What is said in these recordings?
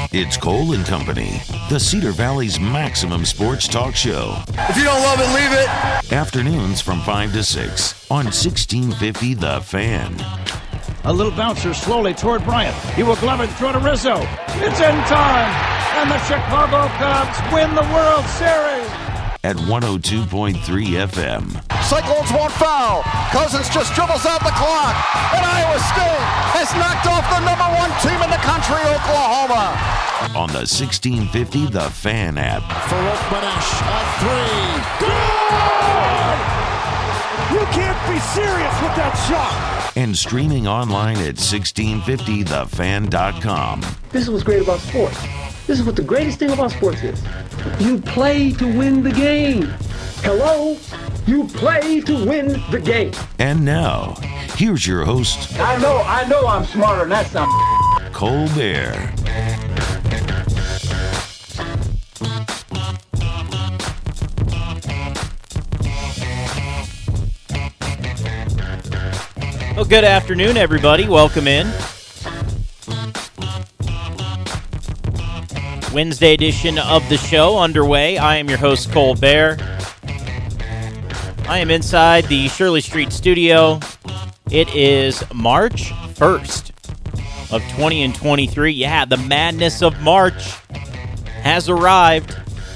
It's Cole and Company, the Cedar Valley's maximum sports talk show. If you don't love it, leave it. Afternoons from 5 to 6 on 1650 The Fan. A little bouncer slowly toward Bryant. He will glove it, throw to Rizzo. It's in time, and the Chicago Cubs win the World Series. At 102.3 FM. Cyclones won't foul. Cousins just dribbles out the clock. And Iowa State has knocked off the #1 team in the country, Oklahoma. On the 1650 The Fan app. Farouk Manesh on three. Good! You can't be serious with that shot. And streaming online at 1650thefan.com. This is what's great about sports. This is what the greatest thing about sports is. You play to win the game. Hello? You play to win the game. And now, here's your host. I know I'm smarter than that son. Cole Bear. Well, good afternoon, everybody. Welcome in. Wednesday edition of the show underway. I am your host, Cole Bear. I am inside the Shirley Street studio. It is March 1st of 2023. Yeah, the madness of March has arrived.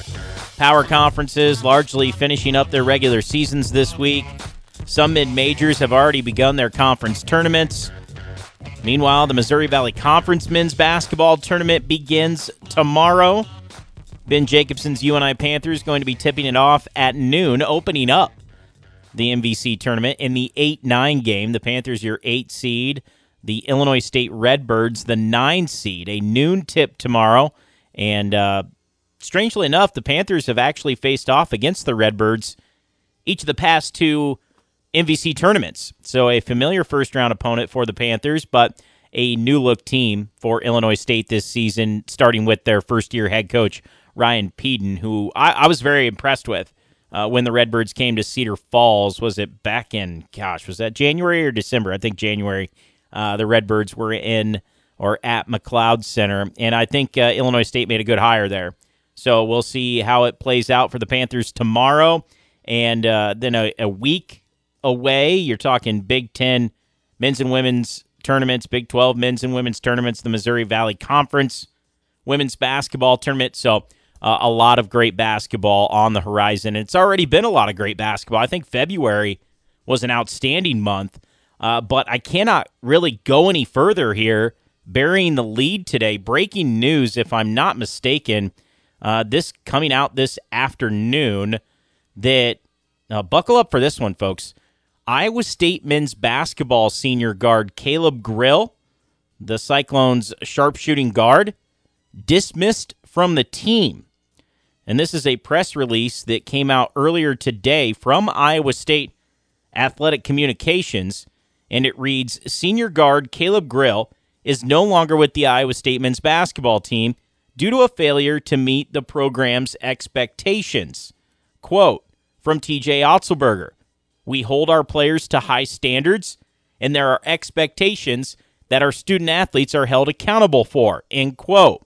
Power conferences largely finishing up their regular seasons this week. Some mid-majors have already begun their conference tournaments. Meanwhile, the Missouri Valley Conference men's basketball tournament begins tomorrow. Ben Jacobson's UNI Panthers going to be tipping it off at noon, opening up the MVC tournament in the 8-9 game. The Panthers, your 8 seed. The Illinois State Redbirds, the 9 seed. A noon tip tomorrow. And strangely enough, the Panthers have actually faced off against the Redbirds each of the past 2 MVC tournaments. So a familiar first-round opponent for the Panthers, but a new-look team for Illinois State this season, starting with their first-year head coach, Ryan Peden, who I was very impressed with when the Redbirds came to Cedar Falls. Was it back in, was that January or December? I think January. The Redbirds were in or at McLeod Center, and I think Illinois State made a good hire there. So we'll see how it plays out for the Panthers tomorrow, and then a week away, you're talking Big Ten men's and women's tournaments, Big 12 men's and women's tournaments, the Missouri Valley Conference women's basketball tournament. So a lot of great basketball on the horizon. It's already been a lot of great basketball. I think February was an outstanding month, but I cannot really go any further here. Burying the lead today, breaking news, if I'm not mistaken, this coming out this afternoon, that buckle up for this one, folks. Iowa State men's basketball senior guard Caleb Grill, the Cyclones' sharpshooting guard, dismissed from the team. And this is a press release that came out earlier today from Iowa State Athletic Communications, and it reads, senior guard Caleb Grill is no longer with the Iowa State men's basketball team due to a failure to meet the program's expectations. Quote from TJ Otzelberger, we hold our players to high standards, and there are expectations that our student athletes are held accountable for, end quote.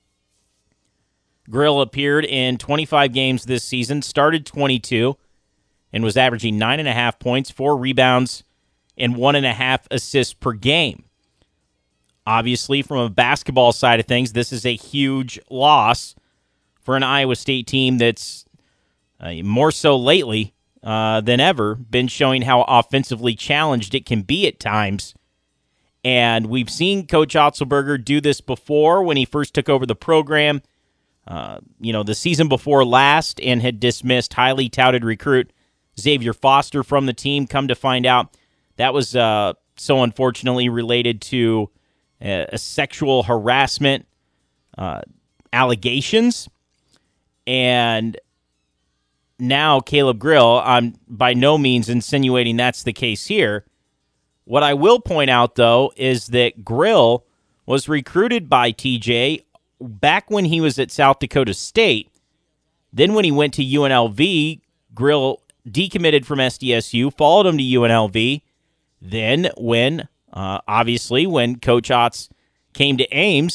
Grill appeared in 25 games this season, started 22, and was averaging 9.5 points, 4 rebounds, and 1.5 assists per game. Obviously, from a basketball side of things, this is a huge loss for an Iowa State team that's more so lately than ever, been showing how offensively challenged it can be at times. And we've seen Coach Otzelberger do this before when he first took over the program, the season before last, and had dismissed highly touted recruit Xavier Foster from the team. Come to find out, that was so unfortunately related to a sexual harassment allegations. And now Caleb Grill, I'm by no means insinuating that's the case here. What I will point out, though, is that Grill was recruited by TJ back when he was at South Dakota State. Then when he went to UNLV, Grill decommitted from SDSU, followed him to UNLV. Then when Coach Otz came to Ames,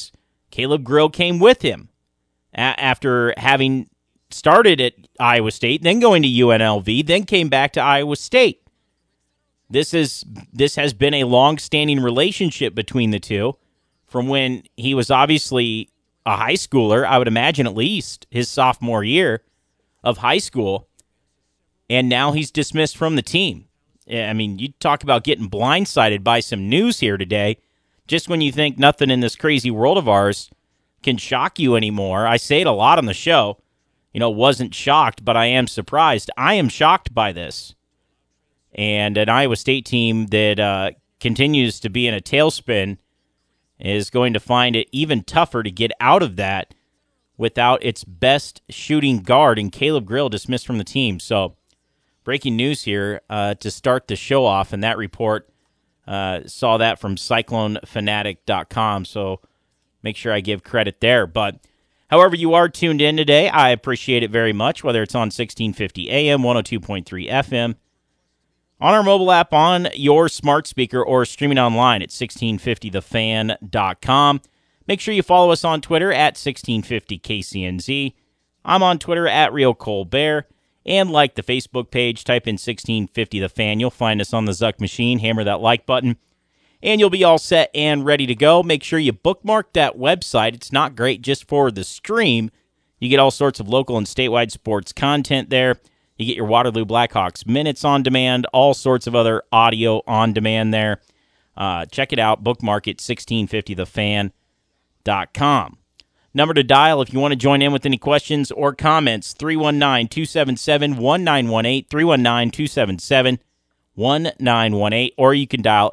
Caleb Grill came with him after having started at Iowa State, then going to UNLV, then came back to Iowa State. This has been a long-standing relationship between the two from when he was obviously a high schooler, I would imagine at least his sophomore year of high school, and now he's dismissed from the team. I mean, you talk about getting blindsided by some news here today, just when you think nothing in this crazy world of ours can shock you anymore. I say it a lot on the show. Wasn't shocked, but I am surprised. I am shocked by this. And an Iowa State team that continues to be in a tailspin is going to find it even tougher to get out of that without its best shooting guard, and Caleb Grill dismissed from the team. So, breaking news here to start the show off, and that report saw that from CycloneFanatic.com, so make sure I give credit there. But however you are tuned in today, I appreciate it very much, whether it's on 1650 AM, 102.3 FM, on our mobile app, on your smart speaker, or streaming online at 1650thefan.com. Make sure you follow us on Twitter at 1650KCNZ. I'm on Twitter at RealColeBear. And like the Facebook page, type in 1650 The Fan. You'll find us on the Zuck machine. Hammer that like button, and you'll be all set and ready to go. Make sure you bookmark that website. It's not great just for the stream. You get all sorts of local and statewide sports content there. You get your Waterloo Blackhawks minutes on demand, all sorts of other audio on demand there. Check it out. Bookmark it, 1650thefan.com. Number to dial if you want to join in with any questions or comments, 319-277-1918, 319-277-1918, or you can dial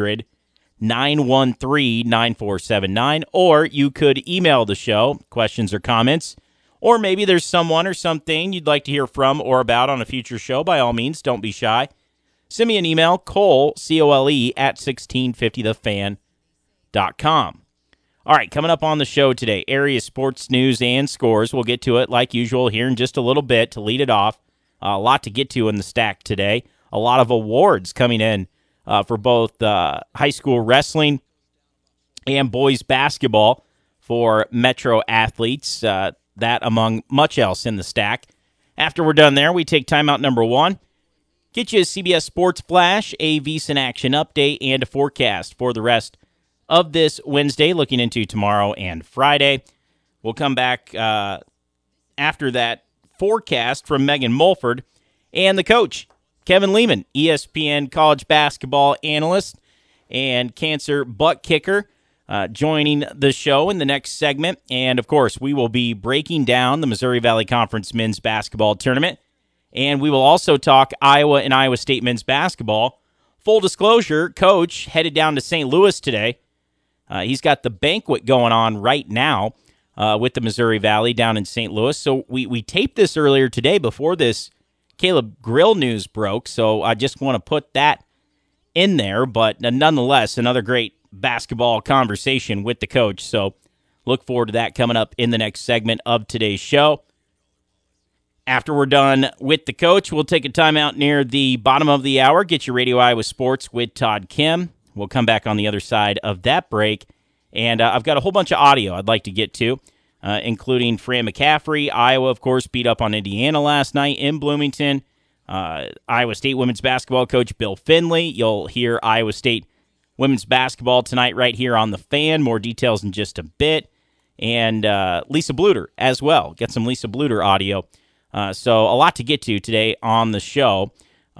800-913-9479, or you could email the show, questions or comments, or maybe there's someone or something you'd like to hear from or about on a future show. By all means, don't be shy. Send me an email, Cole, C-O-L-E, at 1650thefan.com. All right, coming up on the show today, area sports news and scores. We'll get to it like usual here in just a little bit to lead it off. A lot to get to in the stack today. A lot of awards coming in for both high school wrestling and boys basketball for Metro athletes. That among much else in the stack. After we're done there, we take timeout number one. Get you a CBS Sports Flash, a VSiN Action Update, and a forecast for the rest of this Wednesday, looking into tomorrow and Friday. We'll come back after that forecast from Megan Mulford and the coach, Kevin Lehman, ESPN college basketball analyst and cancer butt kicker, joining the show in the next segment. And, of course, we will be breaking down the Missouri Valley Conference men's basketball tournament. And we will also talk Iowa and Iowa State men's basketball. Full disclosure, Coach headed down to St. Louis today. He's got the banquet going on right now with the Missouri Valley down in St. Louis. So we taped this earlier today before this Caleb Grill news broke. So I just want to put that in there. But nonetheless, another great basketball conversation with the coach. So look forward to that coming up in the next segment of today's show. After we're done with the coach, we'll take a timeout near the bottom of the hour. Get your Radio Iowa Sports with Todd Kim. We'll come back on the other side of that break. And I've got a whole bunch of audio I'd like to get to, including Fran McCaffrey. Iowa, of course, beat up on Indiana last night in Bloomington. Iowa State women's basketball coach Bill Finley. You'll hear Iowa State women's basketball tonight right here on The Fan. More details in just a bit. And Lisa Bluter as well. Get some Lisa Bluter audio. So a lot to get to today on the show.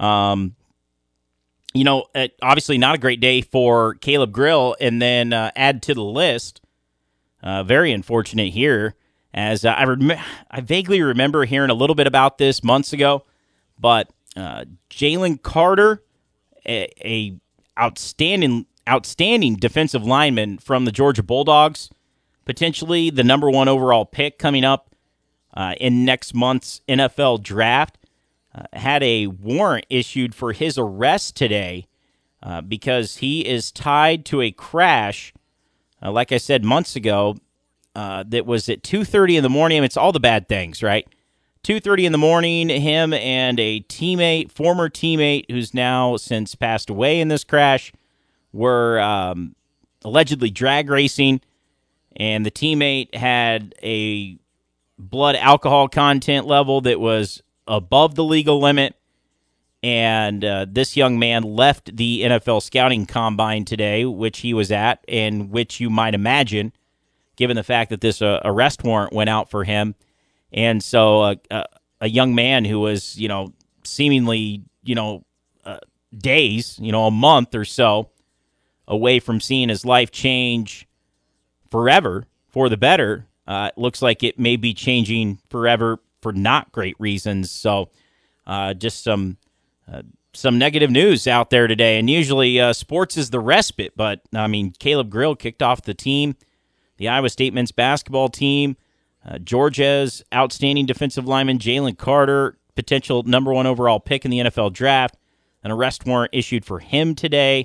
Obviously not a great day for Caleb Grill, and then add to the list, very unfortunate here, as I vaguely remember hearing a little bit about this months ago, but Jalen Carter, a outstanding defensive lineman from the Georgia Bulldogs, potentially the number one overall pick coming up in next month's NFL draft, had a warrant issued for his arrest today because he is tied to a crash, like I said months ago, that was at 2:30 in the morning. I mean, it's all the bad things, right? 2:30 in the morning, him and a former teammate who's now since passed away in this crash, were allegedly drag racing and the teammate had a blood alcohol content level that was above the legal limit. And this young man left the NFL scouting combine today, which he was at, and which you might imagine, given the fact that this arrest warrant went out for him. And so a young man who was, seemingly, days, a month or so away from seeing his life change forever for the better, it looks like it may be changing forever for not great reasons. So just some negative news out there today. And usually sports is the respite, but, Caleb Grill kicked off the team, the Iowa State men's basketball team, Georgia's outstanding defensive lineman Jalen Carter, potential number 1 overall pick in the NFL draft, an arrest warrant issued for him today.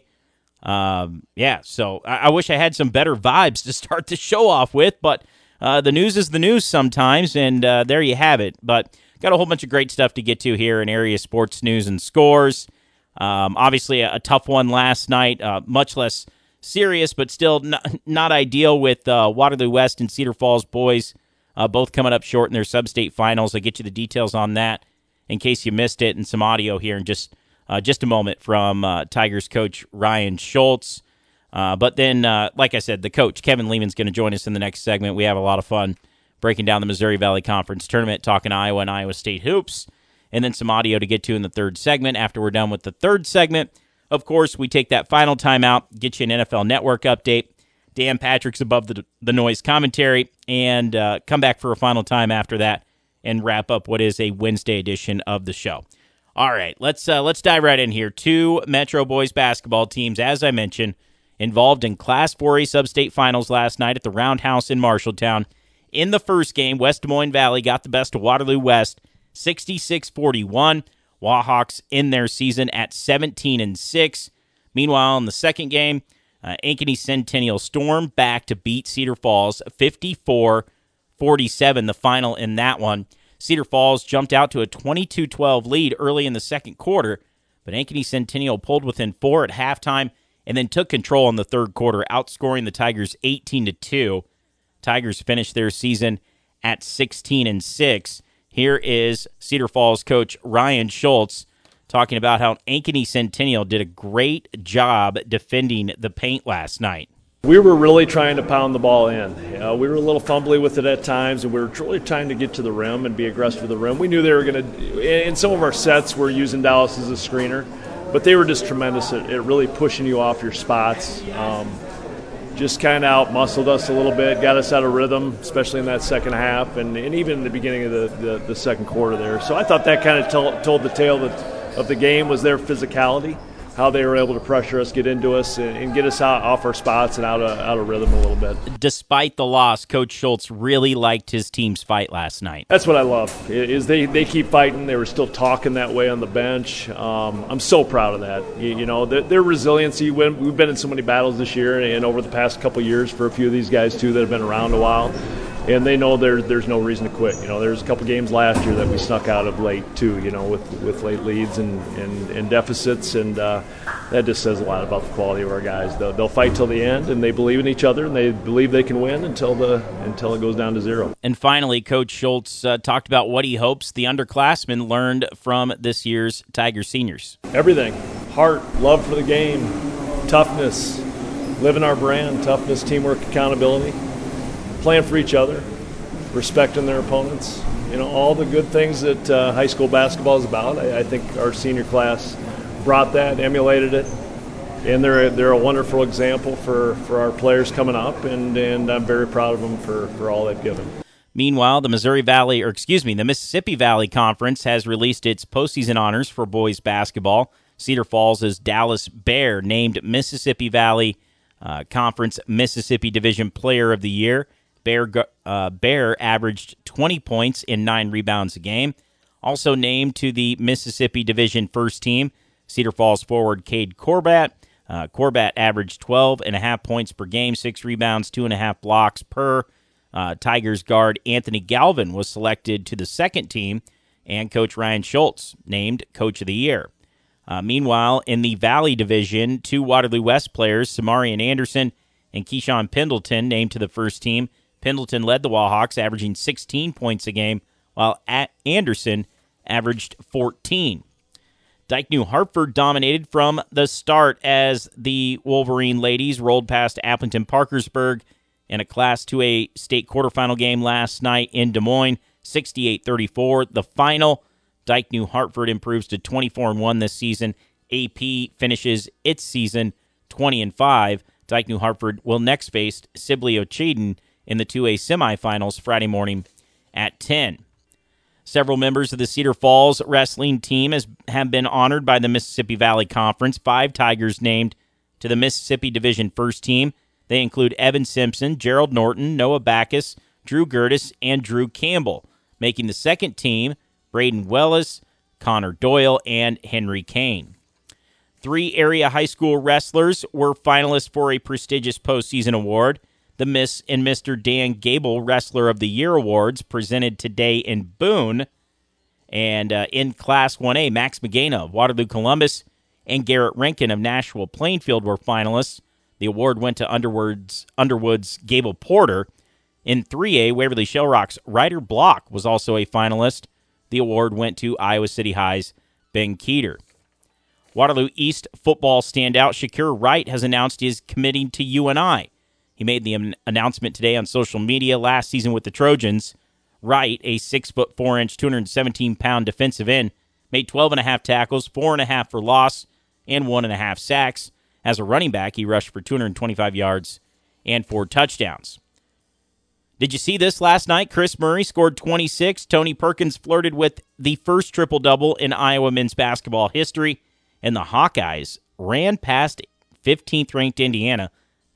So I wish I had some better vibes to start the show off with, but the news is the news sometimes, and there you have it. But got a whole bunch of great stuff to get to here in area sports news and scores. Obviously, a tough one last night, much less serious, but still not ideal with Waterloo West and Cedar Falls boys both coming up short in their sub-state finals. I'll get you the details on that in case you missed it, and some audio here in just a moment from Tigers coach Ryan Schultz. But then, like I said, the coach, Kevin Lehman's going to join us in the next segment. We have a lot of fun breaking down the Missouri Valley Conference Tournament, talking Iowa and Iowa State hoops, and then some audio to get to in the third segment. After we're done with the third segment, of course, we take that final timeout, get you an NFL Network update, Dan Patrick's Above the Noise commentary, and come back for a final time after that and wrap up what is a Wednesday edition of the show. All right, let's dive right in here. 2 Metro boys basketball teams, as I mentioned, involved in Class 4A sub-state finals last night at the Roundhouse in Marshalltown. In the first game, West Des Moines Valley got the best of Waterloo West, 66-41. Wahawks in their season at 17-6. Meanwhile, in the second game, Ankeny Centennial Storm back to beat Cedar Falls 54-47, the final in that one. Cedar Falls jumped out to a 22-12 lead early in the second quarter, but Ankeny Centennial pulled within 4 at halftime and then took control in the third quarter, outscoring the Tigers 18-2. Tigers finished their season at 16-6. Here is Cedar Falls coach Ryan Schultz talking about how Ankeny Centennial did a great job defending the paint last night. We were really trying to pound the ball in. We were a little fumbly with it at times, and we were really trying to get to the rim and be aggressive with the rim. We knew they were going to – in some of our sets, we're using Dallas as a screener, but they were just tremendous at really pushing you off your spots. Just kind of out-muscled us a little bit, got us out of rhythm, especially in that second half, and even in the beginning of the second quarter there. So I thought that kind of told the tale of the game was their physicality, how they were able to pressure us, get into us, and get us off our spots and out of rhythm a little bit. Despite the loss, Coach Schultz really liked his team's fight last night. That's what I love, is they keep fighting. They were still talking that way on the bench. I'm so proud of that. Their resiliency. We've been in so many battles this year and over the past couple of years for a few of these guys, too, that have been around a while. And they know there's no reason to quit. There's a couple games last year that we snuck out of late too. With late leads and deficits, and that just says a lot about the quality of our guys. They'll fight till the end, and they believe in each other, and they believe they can win until it goes down to 0. And finally, Coach Schultz talked about what he hopes the underclassmen learned from this year's Tiger seniors. Everything: heart, love for the game, toughness, living our brand, toughness, teamwork, accountability. Playing for each other, respecting their opponents, all the good things that high school basketball is about. I think our senior class brought that, emulated it, and they're a wonderful example for our players coming up, and I'm very proud of them for all they've given. Meanwhile, the Mississippi Valley Conference has released its postseason honors for boys basketball. Cedar Falls' Dallas Bear named Mississippi Valley Conference Mississippi Division Player of the Year. Bear averaged 20 points and 9 rebounds a game. Also named to the Mississippi Division First Team, Cedar Falls forward Cade Corbat. Corbat averaged 12.5 points per game, 6 rebounds, 2.5 blocks per. Tigers guard Anthony Galvin was selected to the second team, and Coach Ryan Schultz named Coach of the Year. Meanwhile, in the Valley Division, 2 Waterloo West players, Samarian Anderson and Keyshawn Pendleton named to the first team. Pendleton led the Wildhawks, averaging 16 points a game, while Anderson averaged 14. Dike New Hartford dominated from the start as the Wolverine ladies rolled past Appleton Parkersburg in a Class 2A state quarterfinal game last night in Des Moines, 68-34. The final, Dike New Hartford improves to 24-1 this season. AP finishes its season 20-5. Dike New Hartford will next face Sibley Ocheyedan in the 2A semifinals Friday morning at 10. Several members of the Cedar Falls wrestling team have been honored by the Mississippi Valley Conference. 5 Tigers named to the Mississippi Division First Team. They include Evan Simpson, Gerald Norton, Noah Backus, Drew Gertis, and Drew Campbell. Making the second team, Braden Wellis, Connor Doyle, and Henry Kane. 3 area high school wrestlers were finalists for a prestigious postseason award. The Miss and Mr. Dan Gable Wrestler of the Year Awards presented today in Boone. And in Class 1A, Max Magana of Waterloo Columbus and Garrett Rankin of Nashville Plainfield were finalists. The award went to Underwood's Gable Porter. In 3A, Waverly Shellrock's Ryder Block was also a finalist. The award went to Iowa City High's Ben Keeter. Waterloo East football standout Shakir Wright has announced he is committing to UNI. He made the announcement today on social media. Last season with the Trojans, Wright, a 6'4", 217-pound defensive end, made 12.5 tackles, 4.5 for loss, and 1.5 sacks. As a running back, he rushed for 225 yards and 4 touchdowns. Did you see this last night? Chris Murray scored 26. Tony Perkins flirted with the first triple-double in Iowa men's basketball history, and the Hawkeyes ran past 15th-ranked Indiana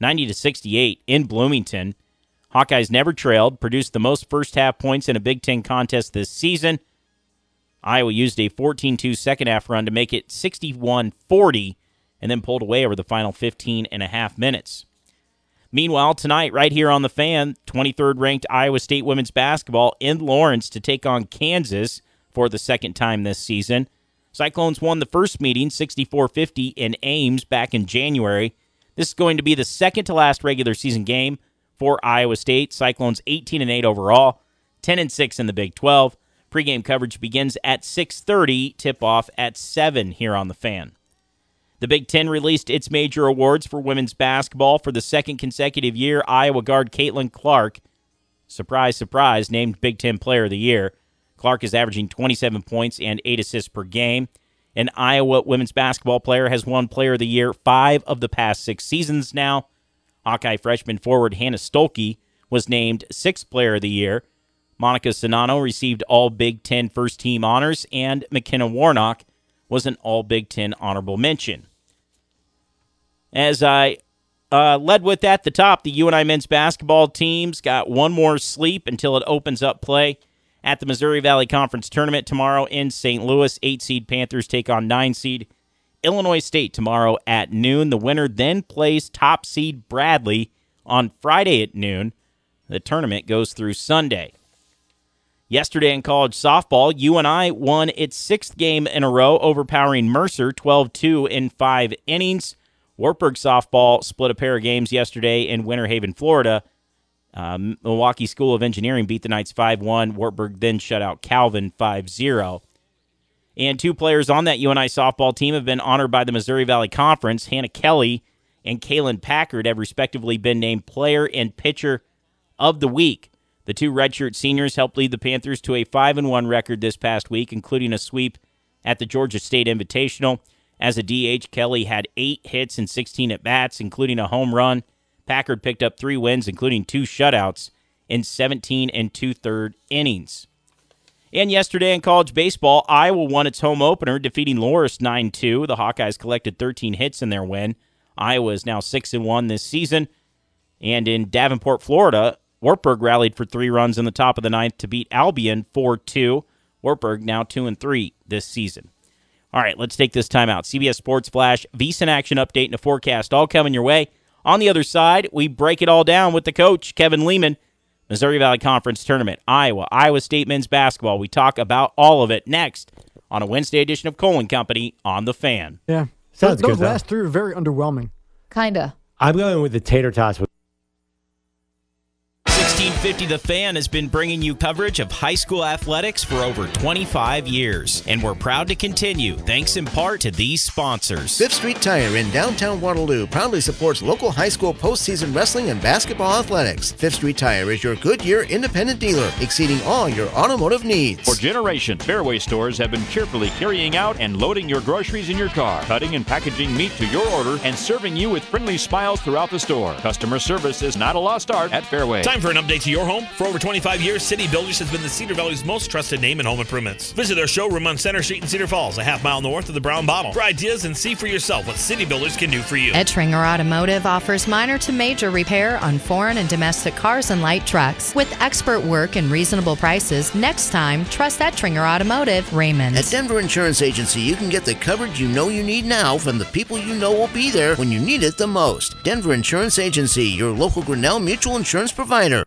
90-68 in Bloomington. Hawkeyes never trailed, produced the most first-half points in a Big Ten contest this season. Iowa used a 14-2 second-half run to make it 61-40 and then pulled away over the final 15.5 minutes. Meanwhile, tonight, right here on The Fan, 23rd-ranked Iowa State women's basketball in Lawrence to take on Kansas for the second time this season. Cyclones won the first meeting, 64-50, in Ames back in January. This is going to be the second-to-last regular season game for Iowa State. Cyclones 18-8 overall, 10-6 in the Big 12. Pre-game coverage begins at 6:30, tip-off at 7 here on The Fan. The Big Ten released its major awards for women's basketball for the second consecutive year. Iowa guard Caitlin Clark, surprise, surprise, named Big Ten Player of the Year. Clark is averaging 27 points and 8 assists per game. An Iowa women's basketball player has won Player of the Year 5 of the past 6 seasons now. Hawkeye freshman forward Hannah Stolke was named 6th Player of the Year. Monica Sonano received all Big Ten first-team honors, and McKenna Warnock was an all-Big Ten honorable mention. As I led with at the top, the UNI men's basketball team's got one more sleep until it opens up play at the Missouri Valley Conference Tournament tomorrow in St. Louis. 8-seed Panthers take on 9-seed Illinois State tomorrow at noon. The winner then plays top seed Bradley on Friday at noon. The tournament goes through Sunday. Yesterday in college softball, UNI won its 6th game in a row, overpowering Mercer 12-2 in 5 innings. Wartburg softball split a pair of games yesterday in Winter Haven, Florida. Milwaukee School of Engineering beat the Knights 5-1. Wartburg then shut out Calvin 5-0. And 2 players on that UNI softball team have been honored by the Missouri Valley Conference. Hannah Kelly and Kaylin Packard have respectively been named Player and Pitcher of the Week. The 2 redshirt seniors helped lead the Panthers to a 5-1 record this past week, including a sweep at the Georgia State Invitational. As a DH, Kelly had 8 hits and 16 at-bats, including a home run. Packard picked up 3 wins, including 2 shutouts in 17 2/3 innings. And yesterday in college baseball, Iowa won its home opener, defeating Loras 9-2. The Hawkeyes collected 13 hits in their win. Iowa is now 6-1 this season. And in Davenport, Florida, Wartburg rallied for 3 runs in the top of the 9th to beat Albion 4-2. Wartburg now 2-3 this season. All right, let's take this time out. CBS Sports Flash, VSiN action update, and a forecast all coming your way. On the other side, we break it all down with the coach, Kevin Lehman. Missouri Valley Conference Tournament, Iowa State men's basketball. We talk about all of it next on a Wednesday edition of Cole & Company on The Fan. Yeah. Sounds good, those last 3 are very underwhelming. Kinda. I'm going with the tater tots. 1650 The Fan has been bringing you coverage of high school athletics for over 25 years, and we're proud to continue thanks in part to these sponsors. Fifth Street Tire in downtown Waterloo proudly supports local high school postseason wrestling and basketball athletics. Fifth Street Tire is your Goodyear independent dealer, exceeding all your automotive needs. For generations, Fairway stores have been carefully carrying out and loading your groceries in your car, cutting and packaging meat to your order, and serving you with friendly smiles throughout the store. Customer service is not a lost art at Fairway. Time for an update to your home. For over 25 years, City Builders has been the Cedar Valley's most trusted name in home improvements. Visit our showroom on Center Street in Cedar Falls, a half-mile north of the Brown Bottle, for ideas and see for yourself what City Builders can do for you. Ettringer Automotive offers minor to major repair on foreign and domestic cars and light trucks. With expert work and reasonable prices, next time, trust Ettringer Automotive, Raymond. At Denver Insurance Agency, you can get the coverage you know you need now from the people you know will be there when you need it the most. Denver Insurance Agency, your local Grinnell Mutual Insurance provider.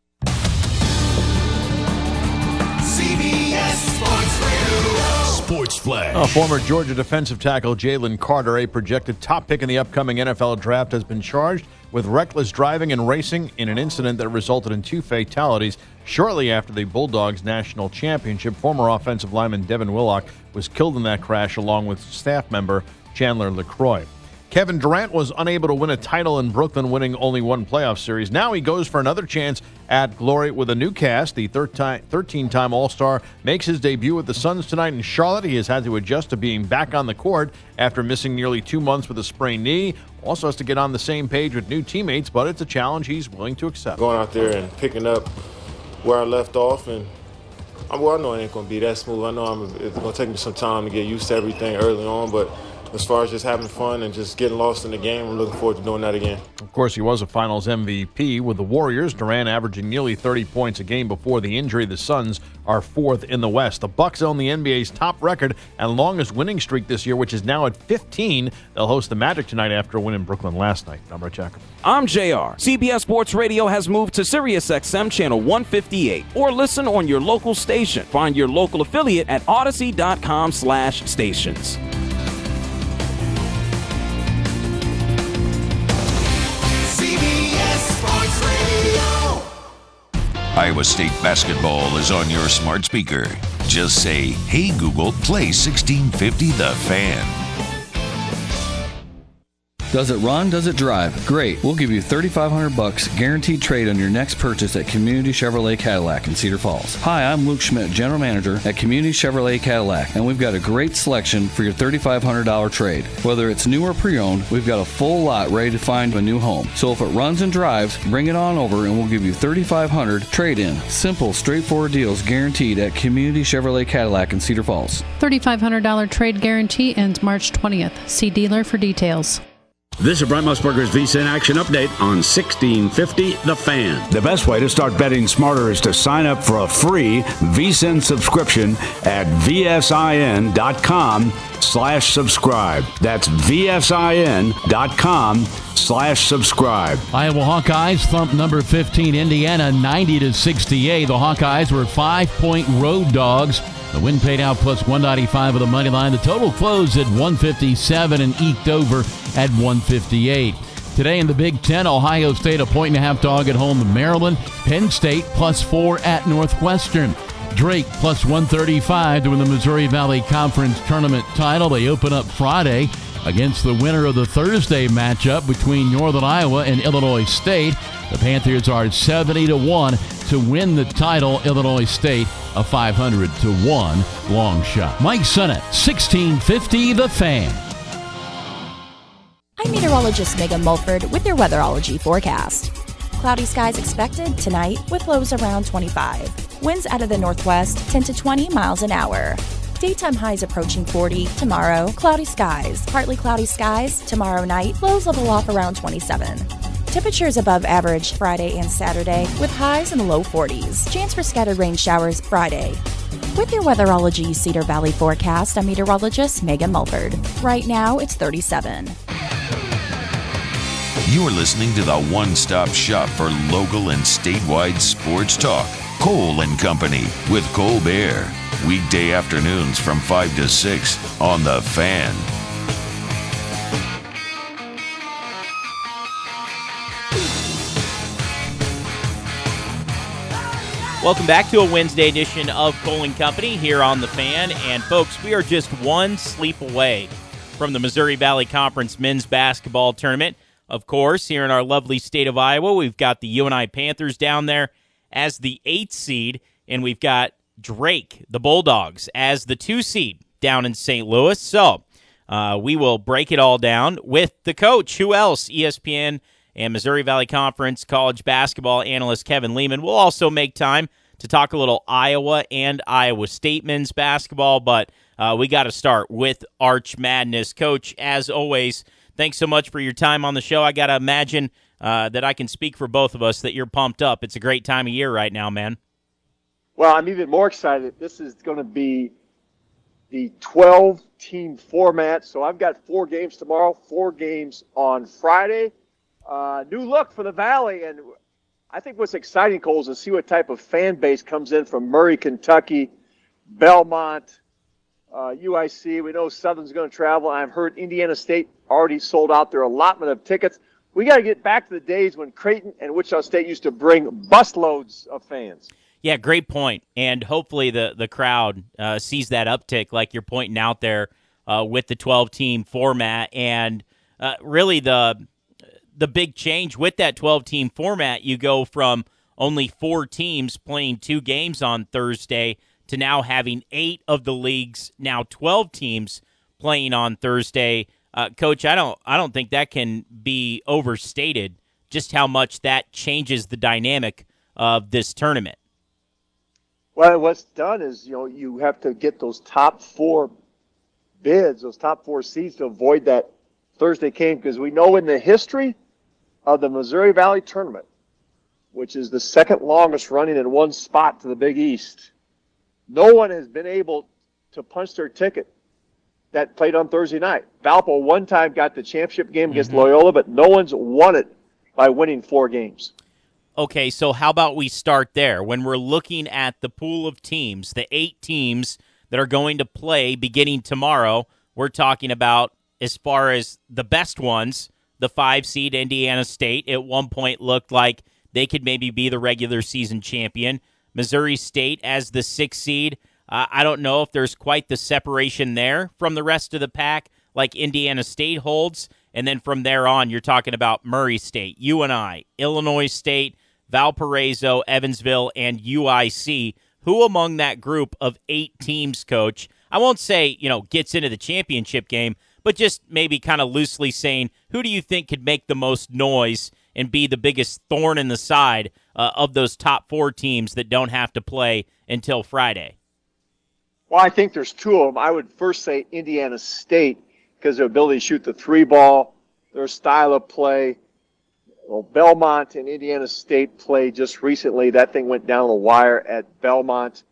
Sports Flash. Former Georgia defensive tackle Jalen Carter, a projected top pick in the upcoming NFL draft, has been charged with reckless driving and racing in an incident that resulted in 2 fatalities shortly after the Bulldogs national championship. Former offensive lineman Devin Willock was killed in that crash along with staff member Chandler LaCroix. Kevin Durant was unable to win a title in Brooklyn, winning only one playoff series. Now he goes for another chance at glory with a new cast. The 13-time All-Star makes his debut with the Suns tonight in Charlotte. He has had to adjust to being back on the court after missing nearly 2 months with a sprained knee. Also has to get on the same page with new teammates, but it's a challenge he's willing to accept. Going out there and picking up where I left off, and I know it ain't going to be that smooth. I know it's going to take me some time to get used to everything early on, but as far as just having fun and just getting lost in the game, I'm looking forward to doing that again. Of course, he was a Finals MVP with the Warriors. Durant averaging nearly 30 points a game before the injury. The Suns are 4th in the West. The Bucks own the NBA's top record and longest winning streak this year, which is now at 15. They'll host the Magic tonight after a win in Brooklyn last night. I'm Rich Ackerman. I'm JR. CBS Sports Radio has moved to SiriusXM Channel 158, or listen on your local station. Find your local affiliate at Odyssey.com/stations. Iowa State basketball is on your smart speaker. Just say, "Hey Google, play 1650 The Fan." Does it run? Does it drive? Great. We'll give you $3,500 guaranteed trade on your next purchase at Community Chevrolet Cadillac in Cedar Falls. Hi, I'm Luke Schmidt, General Manager at Community Chevrolet Cadillac, and we've got a great selection for your $3,500 trade. Whether it's new or pre-owned, we've got a full lot ready to find a new home. So if it runs and drives, bring it on over and we'll give you $3,500 trade-in. Simple, straightforward deals guaranteed at Community Chevrolet Cadillac in Cedar Falls. $3,500 trade guarantee ends March 20th. See dealer for details. This is Brent Musburger's VSiN Action Update on 1650 The Fan. The best way to start betting smarter is to sign up for a free VSiN subscription at vsin.com/subscribe. That's vsin.com/subscribe. Iowa Hawkeyes thump number 15 Indiana 90-68. The Hawkeyes were 5-point road dogs. The win paid out plus 195 of the money line. The total closed at 157 and eked over at 158. Today in the Big Ten, Ohio State a 1.5 dog at home to Maryland. Penn State +4 at Northwestern. Drake plus 135 to win the Missouri Valley Conference Tournament title. They open up Friday against the winner of the Thursday matchup between Northern Iowa and Illinois State. The Panthers are 70-1 to win the title. Illinois State a 500-1 long shot. Mike Sennett, 1650 The Fan. I'm meteorologist Megan Mulford with your weatherology forecast. Cloudy skies expected tonight with lows around 25. Winds out of the northwest 10 to 20 miles an hour. Daytime highs approaching 40 tomorrow. Cloudy skies, partly cloudy skies tomorrow night. Lows level off around 27. Temperatures above average Friday and Saturday with highs in the low 40s. Chance for scattered rain showers Friday. With your weatherology Cedar Valley forecast, I'm meteorologist Megan Mulford. Right now, it's 37. You're listening to the one-stop shop for local and statewide sports talk. Cole and Company with Cole Bear. Weekday afternoons from 5 to 6 on The Fan. Welcome back to a Wednesday edition of Cole & Company here on The Fan. And, folks, we are just one sleep away from the Missouri Valley Conference men's basketball tournament. Of course, here in our lovely state of Iowa, we've got the UNI Panthers down there as the 8th seed, and we've got Drake, the Bulldogs, as the 2 seed down in St. Louis. So we will break it all down with the coach. Who else? ESPN and Missouri Valley Conference college basketball analyst Kevin Lehman. We'll also make time to talk a little Iowa and Iowa State men's basketball, but we got to start with Arch Madness. Coach, as always, thanks so much for your time on the show. I got to imagine that I can speak for both of us that you're pumped up. It's a great time of year right now, man. Well, I'm even more excited. This is going to be the 12-team format, so I've got 4 games tomorrow, 4 games on Friday. New look for the Valley, and I think what's exciting, Cole, is to see what type of fan base comes in from Murray, Kentucky, Belmont, UIC. We know Southern's going to travel. I've heard Indiana State already sold out their allotment of tickets. We got to get back to the days when Creighton and Wichita State used to bring busloads of fans. Yeah, great point. And hopefully the crowd sees that uptick like you're pointing out there with the 12-team format. And really the big change with that 12-team format, you go from only 4 teams playing 2 games on Thursday to now having 8 of the league's now 12 teams playing on Thursday. Coach, I don't think that can be overstated just how much that changes the dynamic of this tournament. Well, what's done is, you have to get those top 4 bids, those top 4 seeds to avoid that Thursday game, because we know in the history of the Missouri Valley Tournament, which is the second longest running in one spot to the Big East, no one has been able to punch their ticket that played on Thursday night. Valpo one time got the championship game against Loyola, but no one's won it by winning 4 games. Okay, so how about we start there? When we're looking at the pool of teams, the 8 teams that are going to play beginning tomorrow, we're talking about, as far as the best ones, the 5 seed Indiana State at one point looked like they could maybe be the regular season champion. Missouri State as the 6 seed. I don't know if there's quite the separation there from the rest of the pack like Indiana State holds. And then from there on, you're talking about Murray State, UNI, Illinois State, Valparaiso, Evansville, and UIC. Who among that group of 8 teams, Coach, I won't say, gets into the championship game, but just maybe kind of loosely saying, who do you think could make the most noise and be the biggest thorn in the side of those top 4 teams that don't have to play until Friday? Well, I think there's 2 of them. I would first say Indiana State, because their ability to shoot the 3 ball, their style of play. Well, Belmont and Indiana State played just recently. That thing went down the wire at Belmont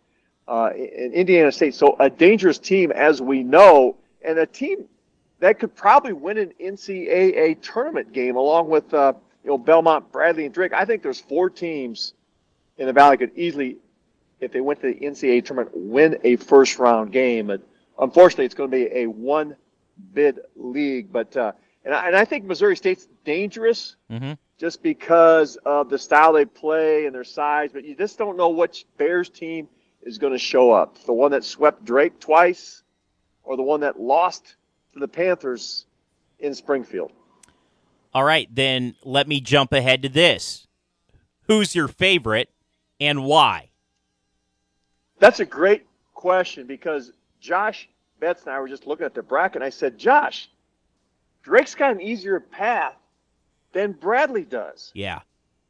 and Indiana State. So a dangerous team, as we know, and a team that could probably win an NCAA tournament game along with Belmont, Bradley, and Drake. I think there's 4 teams in the Valley could easily, if they went to the NCAA tournament, win a first-round game. But unfortunately, it's going to be a one-bid league. But and I think Missouri State's dangerous just because of the style they play and their size. But you just don't know which Bears team is going to show up. The one that swept Drake twice or the one that lost to the Panthers in Springfield. All right, then let me jump ahead to this. Who's your favorite and why? That's a great question because Josh Betts and I were just looking at the bracket, and I said, Josh, Drake's got an easier path than Bradley does. Yeah.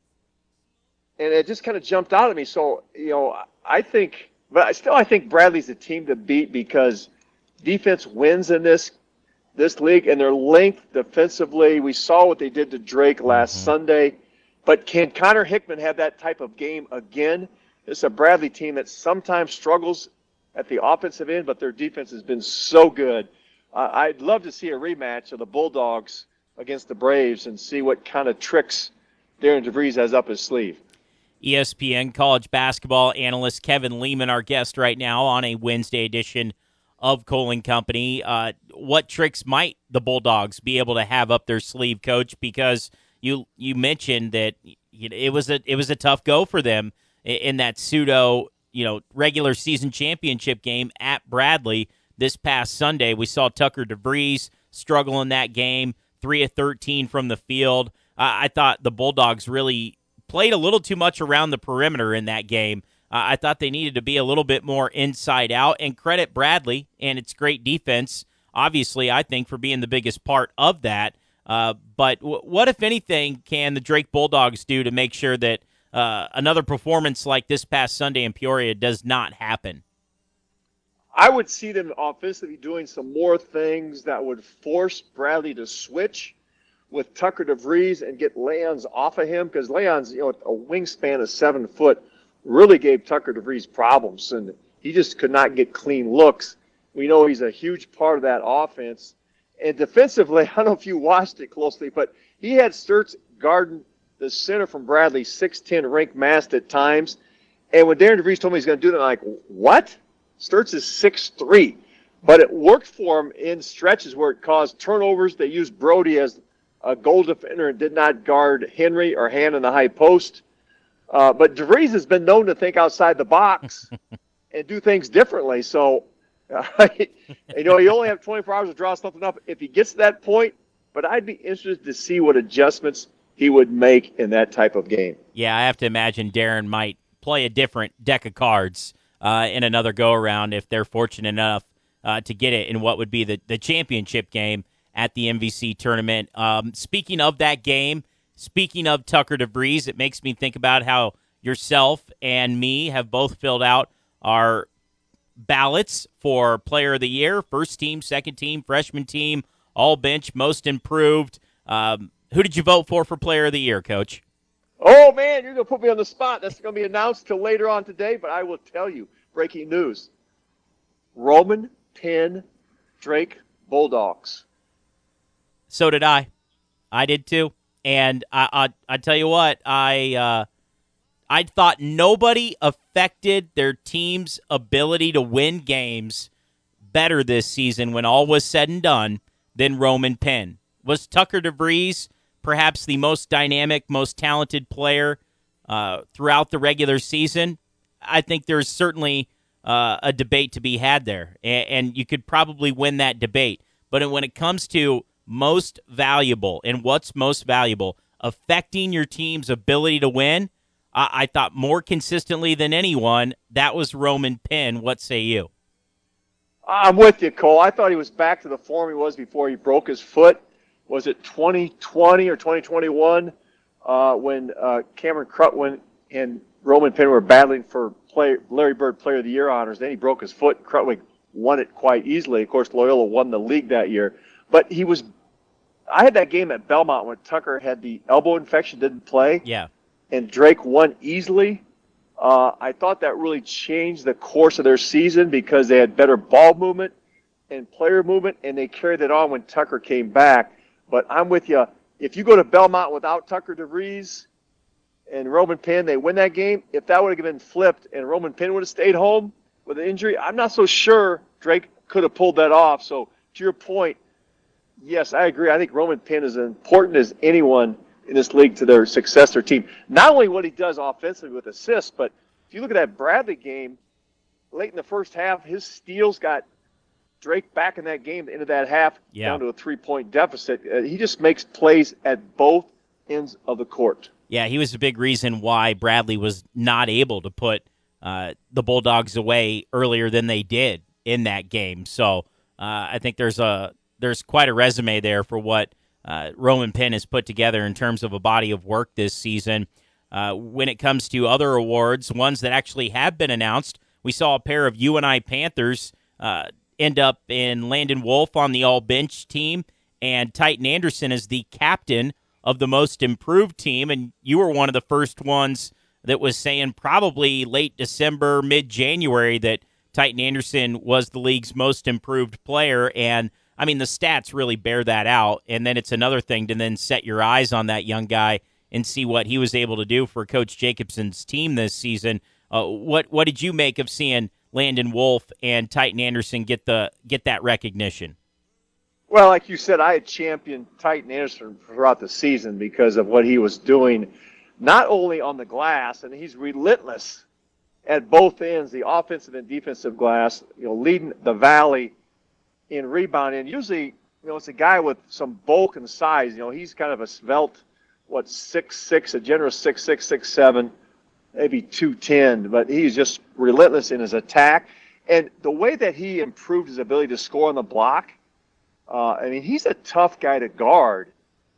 And it just kind of jumped out at me. So, I think Bradley's the team to beat because defense wins in this league, and their length defensively. We saw what they did to Drake last Sunday. But can Connor Hickman have that type of game again? It's a Bradley team that sometimes struggles at the offensive end, but their defense has been so good. I'd love to see a rematch of the Bulldogs against the Braves and see what kind of tricks Darren DeVries has up his sleeve. ESPN college basketball analyst Kevin Lehman, our guest right now on a Wednesday edition of Cole & Company. What tricks might the Bulldogs be able to have up their sleeve, Coach? Because you mentioned that it was a tough go for them in that pseudo, regular season championship game at Bradley this past Sunday. We saw Tucker DeVries struggle in that game, 3 of 13 from the field. I thought the Bulldogs really played a little too much around the perimeter in that game. I thought they needed to be a little bit more inside out, and credit Bradley and its great defense, obviously, I think, for being the biggest part of that. But what, if anything, can the Drake Bulldogs do to make sure that another performance like this past Sunday in Peoria does not happen? I would see them offensively doing some more things that would force Bradley to switch with Tucker DeVries and get Leons off of him, because Leons, a wingspan of 7 foot, really gave Tucker DeVries problems, and he just could not get clean looks. We know he's a huge part of that offense. And defensively, I don't know if you watched it closely, but he had Sturtz guarding the center from Bradley, 6'10", Rink Mast at times. And when Darren DeVries told me he's going to do that, I'm like, what? Sturtz is 6'3". But it worked for him in stretches where it caused turnovers. They used Brody as a goal defender and did not guard Henry or Han in the high post. But DeVries has been known to think outside the box and do things differently. So, you only have 24 hours to draw something up if he gets to that point. But I'd be interested to see what adjustments he would make in that type of game. Yeah, I have to imagine Darren might play a different deck of cards in another go-around if they're fortunate enough to get it in what would be the championship game at the MVC tournament. Speaking of that game, speaking of Tucker DeVries, it makes me think about how yourself and me have both filled out our ballots for Player of the Year, first team, second team, freshman team, all bench, most improved. Who did you vote for Player of the Year, Coach? Oh, man, you're going to put me on the spot. That's going to be announced till later on today, but I will tell you, breaking news, Roman Penn, Drake Bulldogs. So did I. I did too. And I tell you what, I thought nobody affected their team's ability to win games better this season when all was said and done than Roman Penn. Was Tucker DeVries perhaps the most dynamic, most talented player throughout the regular season? I think there's certainly a debate to be had there, and you could probably win that debate. But when it comes to most valuable and what's most valuable, affecting your team's ability to win, I thought more consistently than anyone, that was Roman Penn. What say you? I'm with you, Cole. I thought he was back to the form he was before he broke his foot. Was it 2020 or 2021 when Cameron Krutwin and Roman Penn were battling for Larry Bird Player of the Year honors? Then he broke his foot, and Krutwin won it quite easily. Of course, Loyola won the league that year. But I had that game at Belmont when Tucker had the elbow infection, didn't play. Yeah. And Drake won easily. I thought that really changed the course of their season because they had better ball movement and player movement, and they carried that on when Tucker came back. But I'm with you. If you go to Belmont without Tucker DeVries and Roman Penn, they win that game. If that would have been flipped and Roman Penn would have stayed home with an injury, I'm not so sure Drake could have pulled that off. So to your point, yes, I agree. I think Roman Penn is as important as anyone in this league to their success, their team. Not only what he does offensively with assists, but if you look at that Bradley game, late in the first half, his steals got Drake back in that game into that half down to a 3-point deficit. He just makes plays at both ends of the court. Yeah, he was a big reason why Bradley was not able to put the Bulldogs away earlier than they did in that game. So I think there's quite a resume there for what Roman Penn has put together in terms of a body of work this season. When it comes to other awards, ones that actually have been announced, we saw a pair of UNI Panthers end up in Landon Wolf on the all-bench team and Titan Anderson as the captain of the most improved team. And you were one of the first ones that was saying probably late December, mid-January that Titan Anderson was the league's most improved player. And, I mean, the stats really bear that out. And then it's another thing to then set your eyes on that young guy and see what he was able to do for Coach Jacobson's team this season. What did you make of seeing Landon Wolf and Titan Anderson get that recognition? Well, like you said, I had championed Titan Anderson throughout the season because of what he was doing not only on the glass, and he's relentless at both ends, the offensive and defensive glass, leading the Valley in rebounding. Usually, it's a guy with some bulk and size. He's kind of a svelte, 6'6", a generous 6'6", 6'7", maybe 210, but he's just relentless in his attack. And the way that he improved his ability to score on the block, he's a tough guy to guard.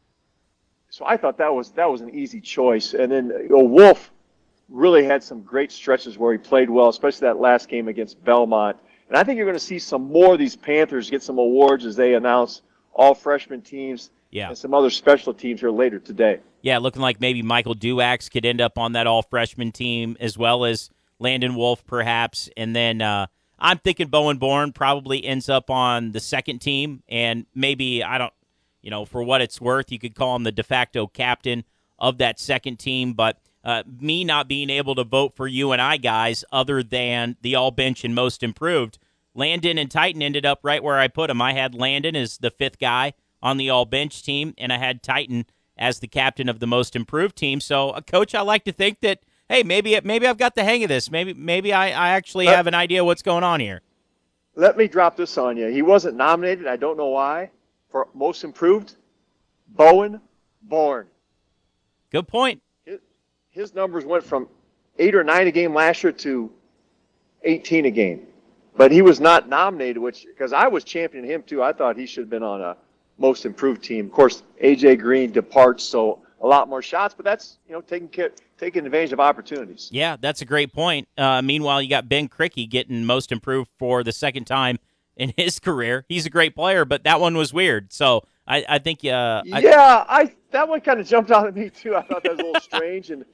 So I thought that was an easy choice. And then Wolf really had some great stretches where he played well, especially that last game against Belmont. And I think you're going to see some more of these Panthers get some awards as they announce all freshman teams and some other special teams here later today. Yeah, looking like maybe Michael Duax could end up on that all-freshman team, as well as Landon Wolf perhaps. And then I'm thinking Bowen Bourne probably ends up on the second team, and maybe, for what it's worth, you could call him the de facto captain of that second team. But me not being able to vote for UNI guys other than the all-bench and most improved, Landon and Titan ended up right where I put them. I had Landon as the fifth guy on the all-bench team, and I had Titan as the captain of the most improved team. So, Coach, I like to think that, hey, maybe I've got the hang of this. Maybe I actually have an idea what's going on here. Let me drop this on you. He wasn't nominated, I don't know why, for most improved. Bowen Bourne. Good point. His numbers went from 8 or 9 a game last year to 18 a game. But he was not nominated, because I was championing him too. I thought he should have been on a most improved team. Of course, A.J. Green departs, so a lot more shots, but that's, taking advantage of opportunities. Yeah, that's a great point. Meanwhile, you got Ben Krikke getting most improved for the second time in his career. He's a great player, but that one was weird. So I think that one kind of jumped out at me too. I thought that was a little strange, and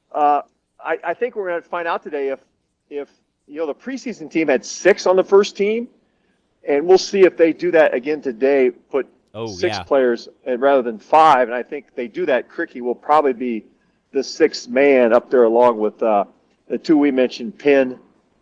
I think we're going to find out today if the preseason team had 6 on the first team, and we'll see if they do that again today. Put 6 players rather than 5, and I think they do that. Krikke will probably be the 6th man up there, along with the 2 we mentioned, Penn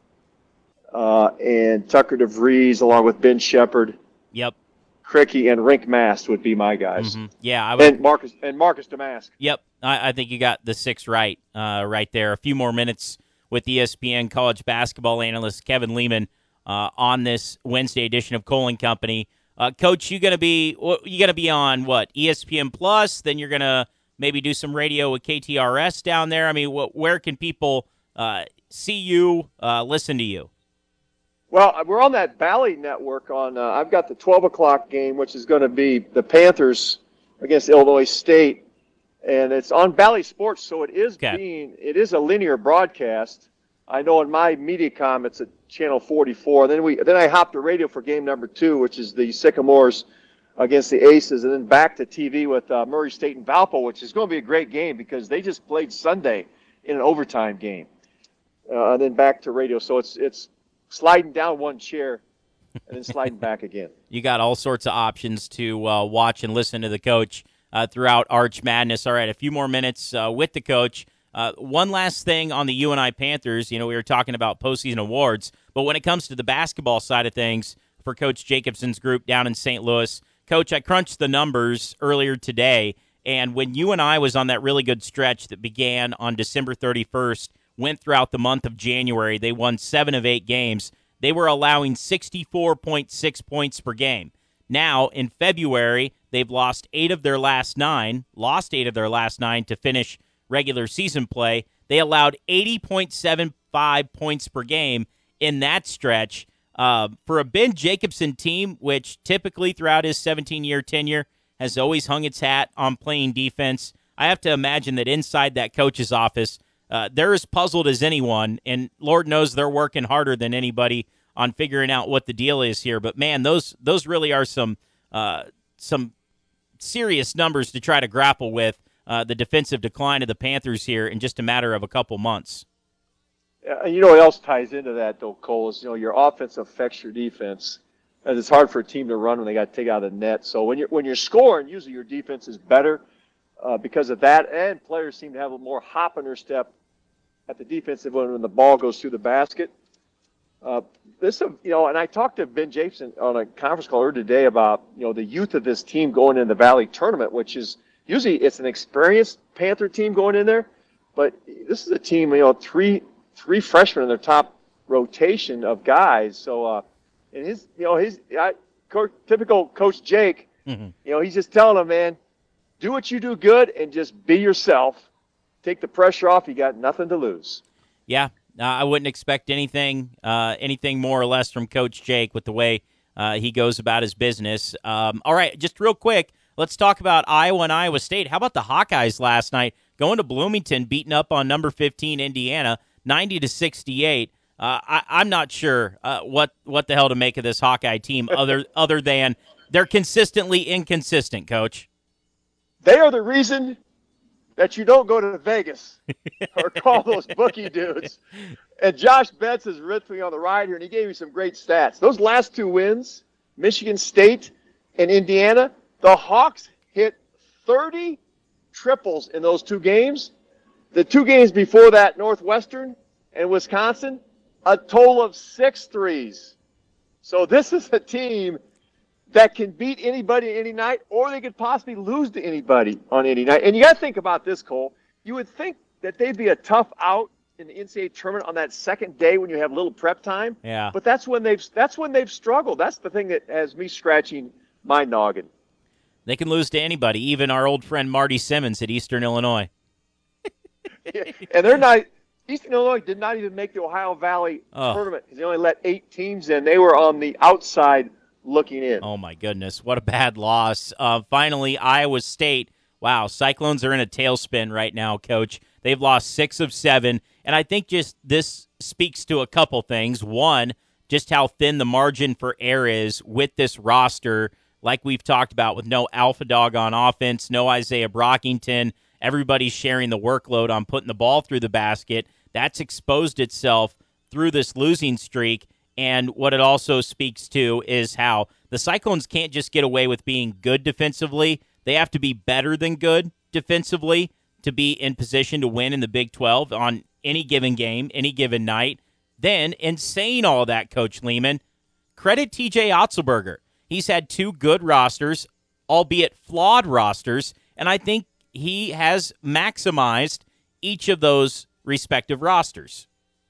and Tucker DeVries, along with Ben Shepard. Yep. Krikke and Rink Mast would be my guys. Mm-hmm. Yeah, I would. And Marcus Damask. Yep, I think you got the 6 right there. A few more minutes with ESPN college basketball analyst Kevin Lehman on this Wednesday edition of Cole & Company. Coach, you gonna be on what, ESPN Plus? Then you're gonna maybe do some radio with KTRS down there. I mean, where can people see you, listen to you? Well, we're on that Valley network. I've got the 12 o'clock game, which is going to be the Panthers against Illinois State, and it's on Valley Sports, so it is a linear broadcast. I know in my MediaCom it's at channel 44. Then I hop to radio for game number 2, which is the Sycamores against the Aces, and then back to TV with Murray State and Valpo, which is going to be a great game because they just played Sunday in an overtime game, and then back to radio. So it's sliding down one chair and then sliding back again. You got all sorts of options to watch and listen to the coach throughout Arch Madness. All right, a few more minutes with the coach. One last thing on the UNI Panthers. We were talking about postseason awards, but when it comes to the basketball side of things for Coach Jacobson's group down in St. Louis, Coach, I crunched the numbers earlier today, and when UNI was on that really good stretch that began on December 31st, went throughout the month of January, they won 7 of 8 games. They were allowing 64.6 points per game. Now, in February, they've lost 8 of their last 9 to finish regular season play. They allowed 80.75 points per game in that stretch. For a Ben Jacobson team, which typically throughout his 17-year tenure has always hung its hat on playing defense, I have to imagine that inside that coach's office, they're as puzzled as anyone, and Lord knows they're working harder than anybody on figuring out what the deal is here. But, man, those really are some serious numbers to try to grapple with, the defensive decline of the Panthers here in just a matter of a couple months. You know what else ties into that, though, Cole, is your offense affects your defense. And it's hard for a team to run when they got to take out of the net. So when you're scoring, usually your defense is better because of that, and players seem to have a more hop in their step at the defensive end when the ball goes through the basket. And I talked to Ben Jacobson on a conference call earlier today about the youth of this team going in the Valley tournament, which is usually it's an experienced Panther team going in there, But this is a team, three freshmen in their top rotation of guys. So, and typical Coach Jake, he's just telling them, man, do what you do good and just be yourself. Take the pressure off. You got nothing to lose. Yeah, I wouldn't expect anything more or less from Coach Jake with the way he goes about his business. All right, just real quick, let's talk about Iowa and Iowa State. How about the Hawkeyes last night going to Bloomington, beating up on number 15 Indiana, 90-68. I'm not sure what the hell to make of this Hawkeye team other than they're consistently inconsistent, Coach. They are the reason that you don't go to Vegas or call those bookie dudes. And Josh Betts is with me on the ride here, and he gave you some great stats. Those last 2 wins, Michigan State and Indiana, the Hawks hit 30 triples in those 2 games. The 2 games before that, Northwestern and Wisconsin, a total of 6 threes. So this is a team that can beat anybody any night, or they could possibly lose to anybody on any night. And you got to think about this, Cole. You would think that they'd be a tough out in the NCAA tournament on that second day when you have little prep time. Yeah. But that's when they've struggled. That's the thing that has me scratching my noggin. They can lose to anybody, even our old friend Marty Simmons at Eastern Illinois. And they're not. Eastern Illinois did not even make the Ohio Valley tournament because they only let 8 teams in. They were on the outside looking in. Oh, my goodness. What a bad loss. Finally, Iowa State. Wow, Cyclones are in a tailspin right now, Coach. They've lost 6 of 7, and I think just this speaks to a couple things. One, just how thin the margin for error is with this roster, like we've talked about, with no alpha dog on offense, no Isaiah Brockington. Everybody's sharing the workload on putting the ball through the basket. That's exposed itself through this losing streak. And what it also speaks to is how the Cyclones can't just get away with being good defensively. They have to be better than good defensively to be in position to win in the Big 12 on any given game, any given night. Then, in saying all that, Coach Lehman, credit TJ Otzelberger. He's had 2 good rosters, albeit flawed rosters, and I think he has maximized each of those respective rosters.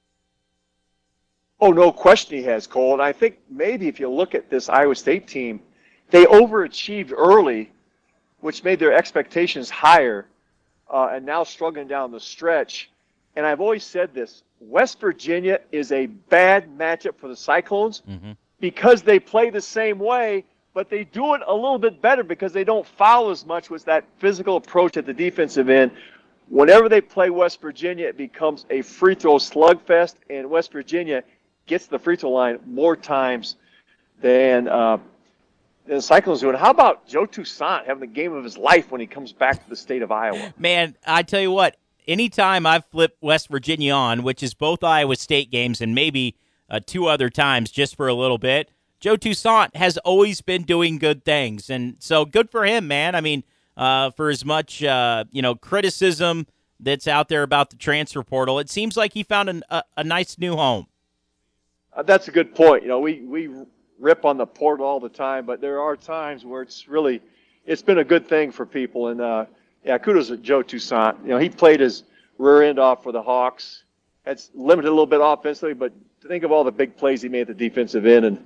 Oh, no question he has, Cole. And I think maybe if you look at this Iowa State team, they overachieved early, which made their expectations higher, and now struggling down the stretch. And I've always said this, West Virginia is a bad matchup for the Cyclones because they play the same way, but they do it a little bit better because they don't foul as much with that physical approach at the defensive end. Whenever they play West Virginia, it becomes a free throw slugfest, and West Virginia gets to the free throw line more times than the Cyclones doing. How about Joe Toussaint having the game of his life when he comes back to the state of Iowa? Man, I tell you what, anytime I've flipped West Virginia on, which is both Iowa State games and maybe 2 other times just for a little bit, Joe Toussaint has always been doing good things. And so good for him, man. I mean, for as much criticism that's out there about the transfer portal, it seems like he found a nice new home. That's a good point. We rip on the portal all the time, but there are times where it's been a good thing for people. And kudos to Joe Toussaint. He played his rear end off for the Hawks. That's limited a little bit offensively, but think of all the big plays he made at the defensive end. And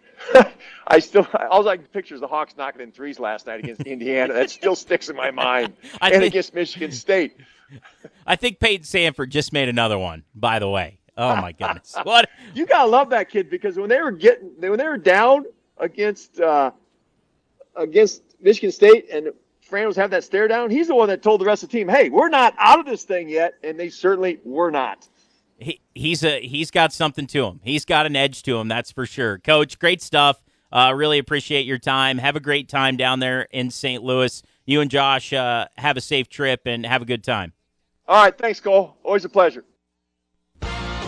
all I can picture is the Hawks knocking in threes last night against Indiana. That still sticks in my mind. Against Michigan State. I think Peyton Sanford just made another one, by the way. Oh my goodness! What you gotta love that kid, because when they were down against Michigan State and Fran was having that stare down, he's the one that told the rest of the team, "Hey, we're not out of this thing yet," and they certainly were not. He's got something to him. He's got an edge to him, that's for sure. Coach, great stuff. Really appreciate your time. Have a great time down there in St. Louis. You and Josh have a safe trip and have a good time. All right, thanks, Cole. Always a pleasure.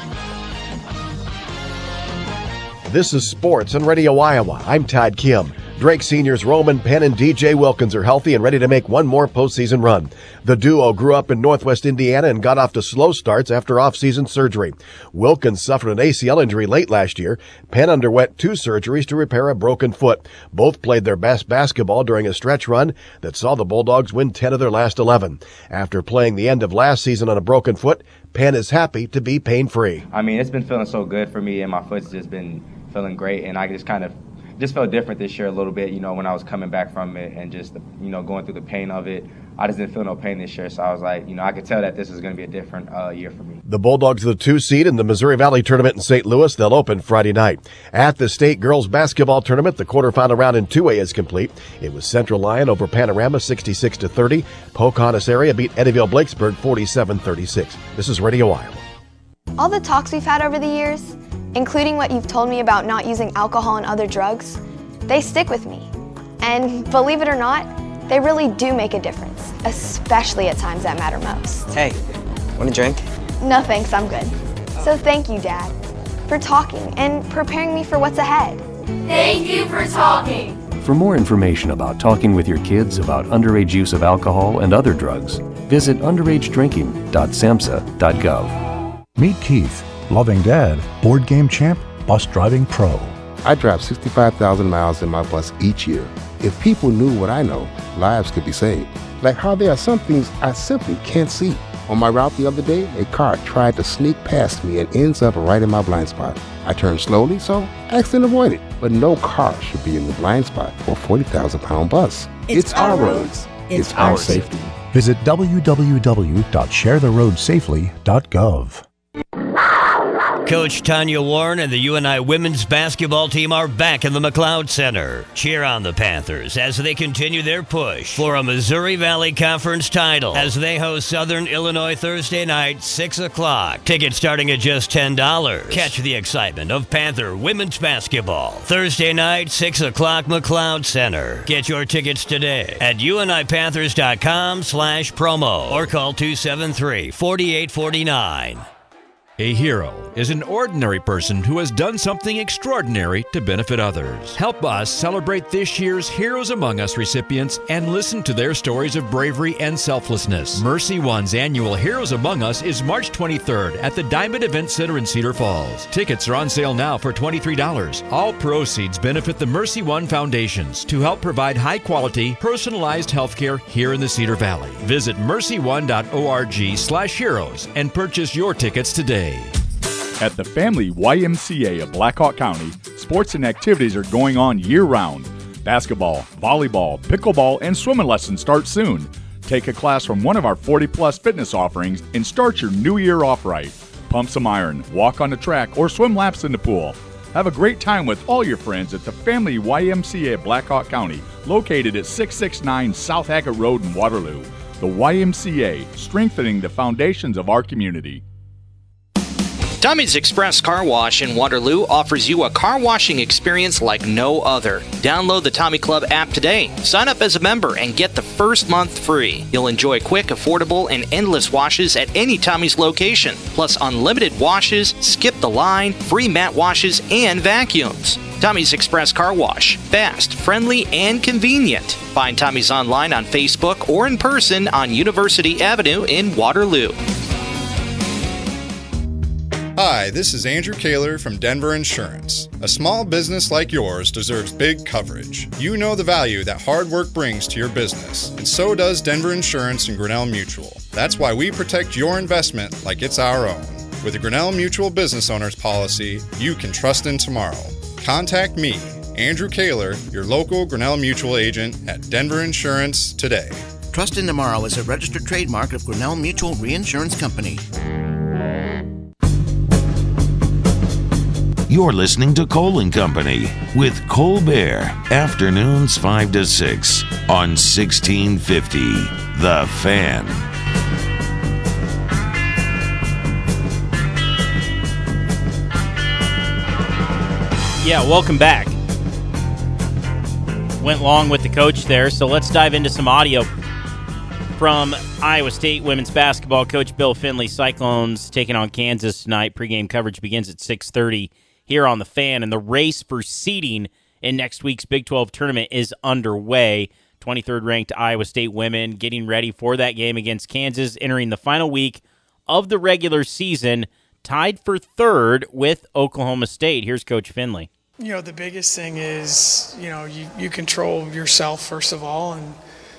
This is Sports on Radio Iowa. I'm Todd Kim. Drake Seniors Roman Penn and DJ Wilkins are healthy and ready to make one more postseason run. The duo grew up in Northwest Indiana and got off to slow starts after off-season surgery. Wilkins suffered an ACL injury late last year. Penn underwent 2 surgeries to repair a broken foot. Both played their best basketball during a stretch run that saw the Bulldogs win 10 of their last 11. After playing the end of last season on a broken foot, Penn is happy to be pain-free. I mean, it's been feeling so good for me, and my foot's just been feeling great, and I just felt different this year a little bit, when I was coming back from it and just, going through the pain of it. I just didn't feel no pain this year, so I was like, I could tell that this is going to be a different year for me. The Bulldogs are the 2 seed in the Missouri Valley Tournament in St. Louis. They'll open Friday night. At the state girls basketball tournament, the quarterfinal round in 2A is complete. It was Central Lyon over Panorama 66-30. Pocahontas area beat Eddyville Blakesburg 47-36. This is Radio Iowa. All the talks we've had over the years, including what you've told me about not using alcohol and other drugs, they stick with me. And believe it or not, they really do make a difference, especially at times that matter most. Hey, want a drink? No thanks, I'm good. So thank you, Dad, for talking and preparing me for what's ahead. Thank you for talking. For more information about talking with your kids about underage use of alcohol and other drugs, visit underagedrinking.samhsa.gov. Meet Keith, loving dad, board game champ, bus driving pro. I drive 65,000 miles in my bus each year. If people knew what I know, lives could be saved. Like how there are some things I simply can't see. On my route the other day, a car tried to sneak past me and ends up right in my blind spot. I turned slowly, so accident avoided. But no car should be in the blind spot for a 40,000-pound bus. It's our roads. It's our safety. Visit www.sharetheroadsafely.gov. Coach Tanya Warren and the UNI women's basketball team are back in the McLeod Center. Cheer on the Panthers as they continue their push for a Missouri Valley Conference title as they host Southern Illinois Thursday night, 6 o'clock. Tickets starting at just $10. Catch the excitement of Panther women's basketball. Thursday night, 6 o'clock, McLeod Center. Get your tickets today at unipanthers.com/promo or call 273-4849. A hero is an ordinary person who has done something extraordinary to benefit others. Help us celebrate this year's Heroes Among Us recipients and listen to their stories of bravery and selflessness. Mercy One's annual Heroes Among Us is March 23rd at the Diamond Event Center in Cedar Falls. Tickets are on sale now for $23. All proceeds benefit the Mercy One Foundations to help provide high-quality, personalized healthcare here in the Cedar Valley. Visit mercyone.org/heroes and purchase your tickets today. At the Family YMCA of Blackhawk County, sports and activities are going on year-round. Basketball, volleyball, pickleball, and swimming lessons start soon. Take a class from one of our 40-plus fitness offerings and start your new year off right. Pump some iron, walk on the track, or swim laps in the pool. Have a great time with all your friends at the Family YMCA of Blackhawk County, located at 669 South Hackett Road in Waterloo. The YMCA, strengthening the foundations of our community. Tommy's Express Car Wash in Waterloo offers you a car washing experience like no other. Download the Tommy Club app today, sign up as a member, and get the first month free. You'll enjoy quick, affordable, and endless washes at any Tommy's location, plus unlimited washes, skip the line, free mat washes, and vacuums. Tommy's Express Car Wash. Fast, friendly, and convenient. Find Tommy's online on Facebook or in person on University Avenue in Waterloo. Hi, this is Andrew Kaler from Denver Insurance. A small business like yours deserves big coverage. You know the value that hard work brings to your business, and so does Denver Insurance and Grinnell Mutual. That's why we protect your investment like it's our own. With the Grinnell Mutual Business Owners Policy, you can trust in tomorrow. Contact me, Andrew Kaler, your local Grinnell Mutual agent at Denver Insurance today. Trust in Tomorrow is a registered trademark of Grinnell Mutual Reinsurance Company. You're listening to Cole & Company with Colbert, afternoons 5 to 6 on 1650, The Fan. Yeah, welcome back. Went long with the coach there, so let's dive into some audio from Iowa State women's basketball. Coach Bill Finley, Cyclones taking on Kansas tonight. Pregame coverage begins at 6:30 here on The Fan, and the race for seeding in next week's Big 12 tournament is underway. 23rd ranked Iowa State women getting ready for that game against Kansas, entering the final week of the regular season, tied for third with Oklahoma State. Here's Coach Finley. The biggest thing is, you control yourself first of all, and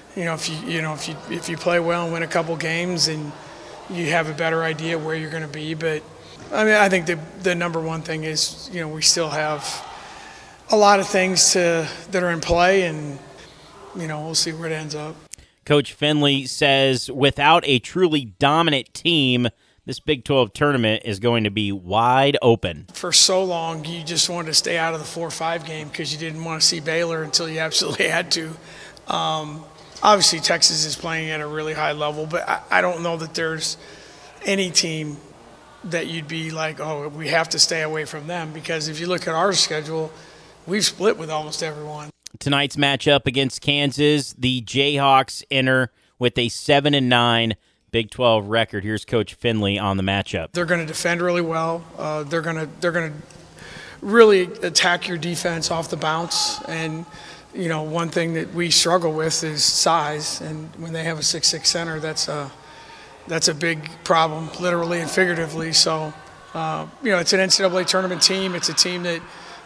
if you play well and win a couple games, and you have a better idea where you're going to be. But I think the number one thing is, we still have a lot of things that are in play, and we'll see where it ends up. Coach Finley says without a truly dominant team, this Big 12 tournament is going to be wide open. For so long, you just wanted to stay out of the 4-5 game because you didn't want to see Baylor until you absolutely had to. Obviously, Texas is playing at a really high level, but I don't know that there's any team that you'd be like, oh, we have to stay away from them, because if you look at our schedule, we've split with almost everyone. Tonight's matchup against Kansas, the Jayhawks enter with a 7-9 Big 12 record. Here's Coach Finley on the matchup. They're going to defend really well. They're going to really attack your defense off the bounce. And one thing that we struggle with is size. And when they have a 6'6" center, that's a big problem, literally and figuratively. So it's an NCAA tournament team. It's a team that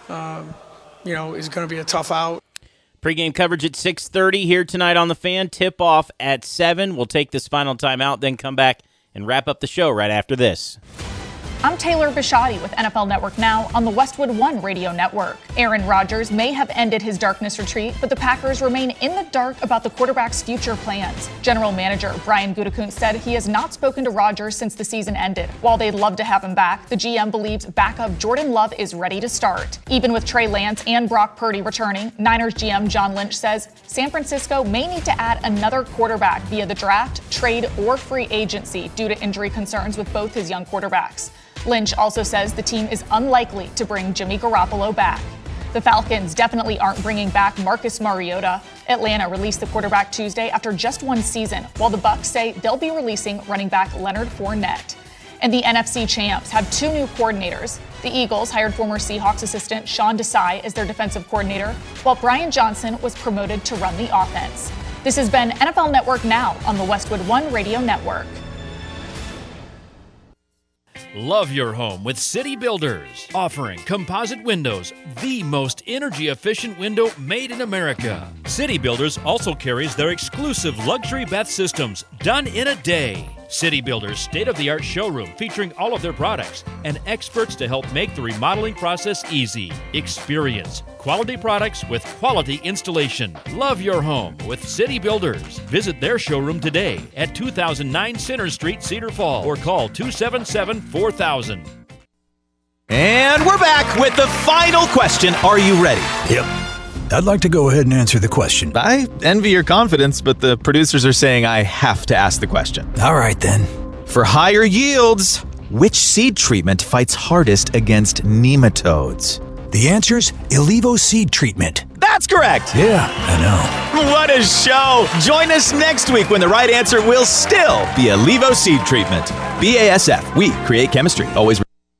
is going to be a tough out. Pre-game coverage at 6:30 here tonight on The Fan. Tip-off at 7. We'll take this final timeout, then come back and wrap up the show right after this. I'm Taylor Bishotti with NFL Network Now on the Westwood One Radio Network. Aaron Rodgers may have ended his darkness retreat, but the Packers remain in the dark about the quarterback's future plans. General Manager Brian Gutekunst said he has not spoken to Rodgers since the season ended. While they'd love to have him back, the GM believes backup Jordan Love is ready to start. Even with Trey Lance and Brock Purdy returning, Niners GM John Lynch says San Francisco may need to add another quarterback via the draft, trade, or free agency due to injury concerns with both his young quarterbacks. Lynch also says the team is unlikely to bring Jimmy Garoppolo back. The Falcons definitely aren't bringing back Marcus Mariota. Atlanta released the quarterback Tuesday after just one season, while the Bucs say they'll be releasing running back Leonard Fournette. And the NFC champs have 2 new coordinators. The Eagles hired former Seahawks assistant Sean Desai as their defensive coordinator, while Brian Johnson was promoted to run the offense. This has been NFL Network Now on the Westwood One Radio Network. Love your home with City Builders, offering composite windows, the most energy-efficient window made in America. City Builders also carries their exclusive luxury bath systems, done in a day. City Builders' state-of-the-art showroom featuring all of their products and experts to help make the remodeling process easy. Experience quality products with quality installation. Love your home with City Builders. Visit their showroom today at 2009 Center Street, Cedar Falls, or call 277-4000. And we're back with the final question. Are you ready? Yep. I'd like to go ahead and answer the question. I envy your confidence, but the producers are saying I have to ask the question. All right, then. For higher yields, which seed treatment fights hardest against nematodes? The answer's Illivo seed treatment. That's correct. Yeah, I know. What a show. Join us next week when the right answer will still be Illivo seed treatment. BASF, we create chemistry. Always.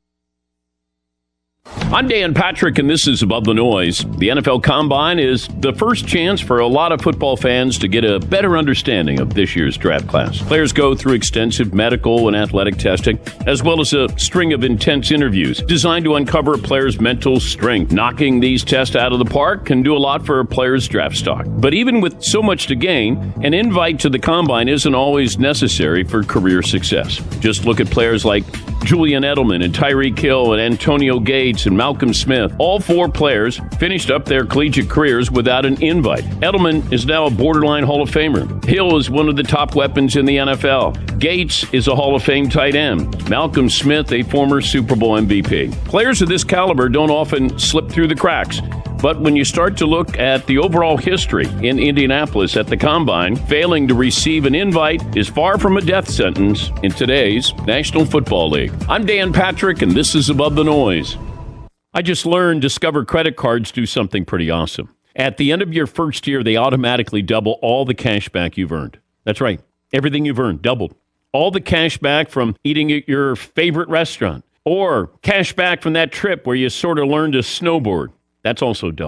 I'm Dan Patrick, and this is Above the Noise. The NFL Combine is the first chance for a lot of football fans to get a better understanding of this year's draft class. Players go through extensive medical and athletic testing, as well as a string of intense interviews designed to uncover a player's mental strength. Knocking these tests out of the park can do a lot for a player's draft stock. But even with so much to gain, an invite to the Combine isn't always necessary for career success. Just look at players like Julian Edelman and Tyreek Hill and Antonio Gates and Malcolm Smith. All 4 players finished up their collegiate careers without an invite. Edelman is now a borderline Hall of Famer. Hill is one of the top weapons in the NFL. Gates is a Hall of Fame tight end. Malcolm Smith, a former Super Bowl MVP. Players of this caliber don't often slip through the cracks. But when you start to look at the overall history in Indianapolis at the Combine, failing to receive an invite is far from a death sentence in today's National Football League. I'm Dan Patrick, and this is Above the Noise. I just learned Discover credit cards do something pretty awesome. At the end of your first year, they automatically double all the cash back you've earned. That's right. Everything you've earned, doubled. All the cash back from eating at your favorite restaurant, or cash back from that trip where you sort of learned to snowboard. That's also doubled.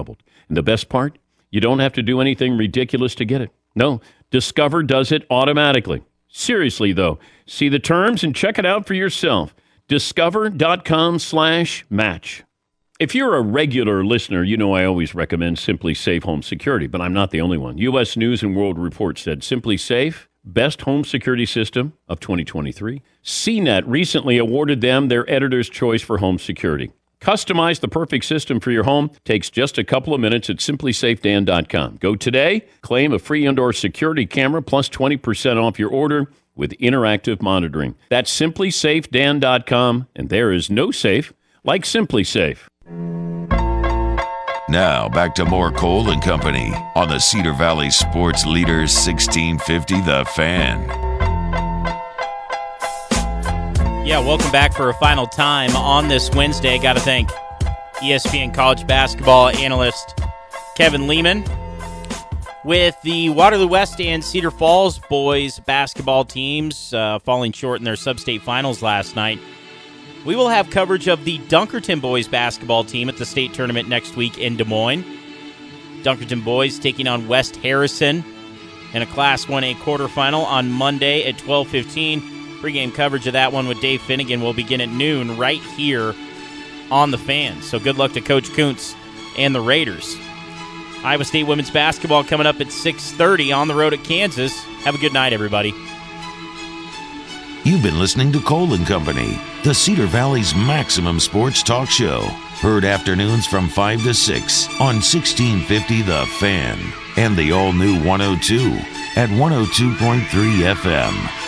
And the best part, you don't have to do anything ridiculous to get it. No, Discover does it automatically. Seriously, though, see the terms and check it out for yourself. Discover.com/match. If you're a regular listener, you know I always recommend Simply Safe Home Security, but I'm not the only one. U.S. News and World Report said Simply Safe, best home security system of 2023. CNET recently awarded them their editor's choice for home security. Customize the perfect system for your home. Takes just a couple of minutes at simplysafedan.com. Go today, claim a free indoor security camera plus 20% off your order with interactive monitoring. That's simplysafedan.com, and there is no safe like Simply Safe. Now, back to more Cole and Company on the Cedar Valley Sports Leaders 1650 The Fan. Yeah, welcome back for a final time on this Wednesday. Got to thank ESPN college basketball analyst Kevin Lehman. With the Waterloo West and Cedar Falls boys basketball teams falling short in their sub-state finals last night, we will have coverage of the Dunkerton boys basketball team at the state tournament next week in Des Moines. Dunkerton boys taking on West Harrison in a Class 1A quarterfinal on Monday at 12:15. Pre-game coverage of that one with Dave Finnegan will begin at noon right here on The Fan. So good luck to Coach Kuntz and the Raiders. Iowa State women's basketball coming up at 6:30 on the road at Kansas. Have a good night, everybody. You've been listening to Cole and Company, the Cedar Valley's maximum sports talk show. Heard afternoons from 5 to 6 on 1650 The Fan and the all-new 102 at 102.3 FM.